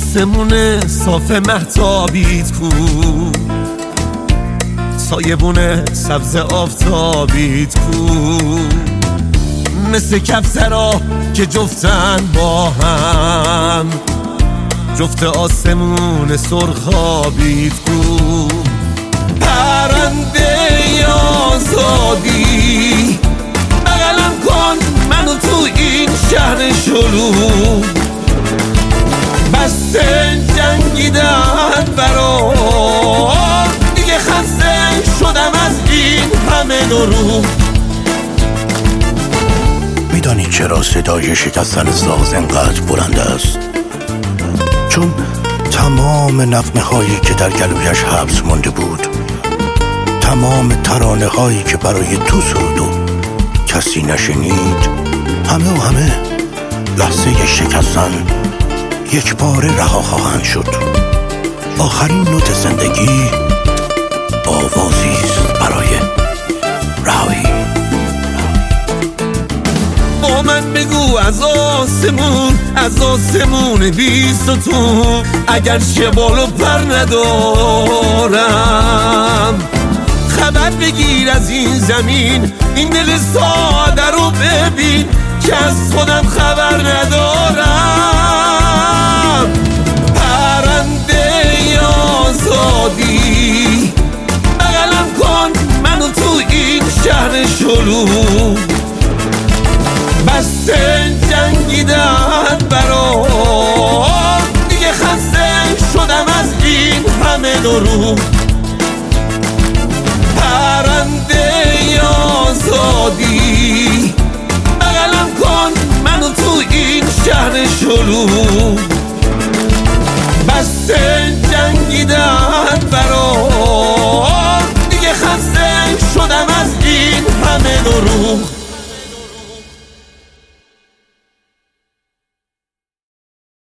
آسمون صاف مهتابیت کو، سایبون سبز آفتابیت کو، مثل کفترا که جفتن با هم، جفت آسمون سرخابیت کو. پرنده آزادی بغلم کن منو تو این شهر شلوغ، بسته جنگیدن برام، دیگه خسته شدم از این همه دروغ. میدانی چرا صدای شکستن ساز انقدر بلند است؟ چون تمام نغمه هایی که در گلویش حبس مانده بود، تمام ترانه هایی که برای تو سرود و کسی نشنید، همه لحظه شکستن یک باره رها خواهند شد. آخرین نوت زندگی آوازی است برای رهایی. با من بگو از آسمون بیستون، اگر چه بال و پر ندارم، خبر بگیر از این زمین، این دل ساده رو ببین که از خودم خبر ندارم. پرنده آزادی بغلم کن منو تو این شهر شلوغ، بسته جنگیدن برام، دیگه خسته شدم از این همه دروغ.